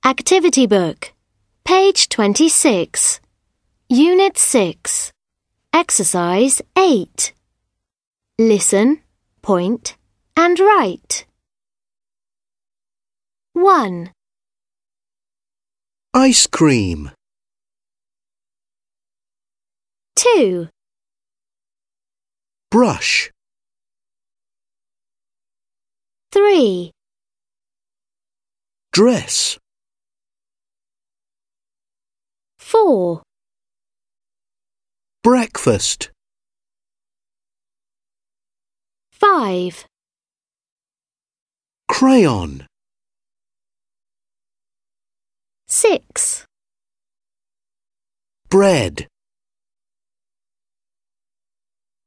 Activity Book, page 26, Unit 6, Exercise 8. Listen, point, and write. 1. Ice cream. 2. Brush. 3. Dress. 4. Breakfast. 5. Crayon. 6. Bread.